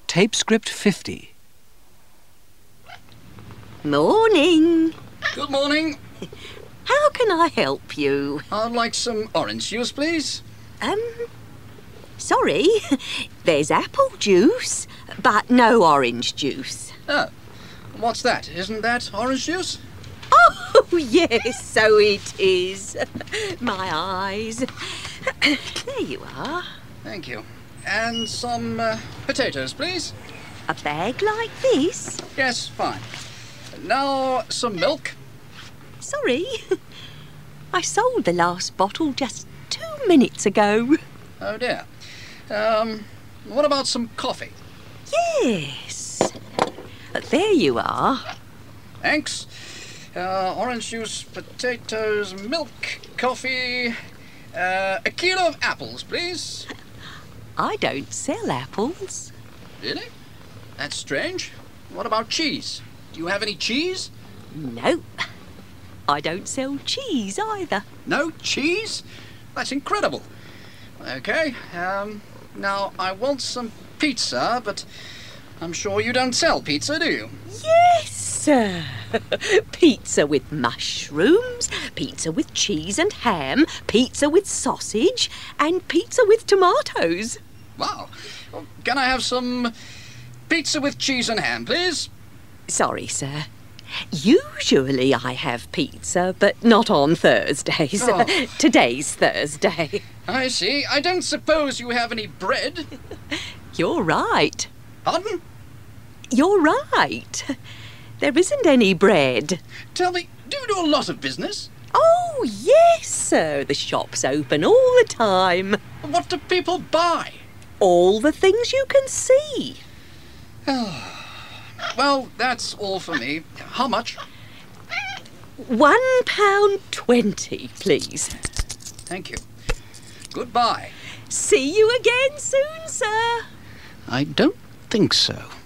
Tape script 50. Morning. Good morning. How can I help you? I'd like some orange juice, please. Sorry. There's apple juice, but no orange juice. Oh, what's that? Isn't that orange juice? Oh, yes, so it is. My eyes. There you are. Thank you. And some potatoes, please. A bag like this? Yes, fine. Now, some milk. Sorry. I sold the last bottle just 2 minutes ago. Oh, dear. What about some coffee? Yes. There you are. Thanks. Orange juice, potatoes, milk, coffee. A kilo of apples, please. I don't sell apples. Really? That's strange. What about cheese? Do you have any cheese? No. I don't sell cheese either. No cheese? That's incredible. Okay, now I want some pizza, but I'm sure you don't sell pizza, do you? Yes, sir. Pizza with mushrooms, pizza with cheese and ham, pizza with sausage, and pizza with tomatoes. Wow. Well, can I have some pizza with cheese and ham, please? Sorry, sir. Usually I have pizza, but not on Thursdays. Oh. Today's Thursday. I see. I don't suppose you have any bread. You're right. Pardon? You're right. There isn't any bread. Tell me, do you do a lot of business? Oh, yes, sir. The shop's open all the time. What do people buy? All the things you can see. Well, that's all for me. How much? £1.20, please. Thank you. Goodbye. See you again soon, sir. I don't think so.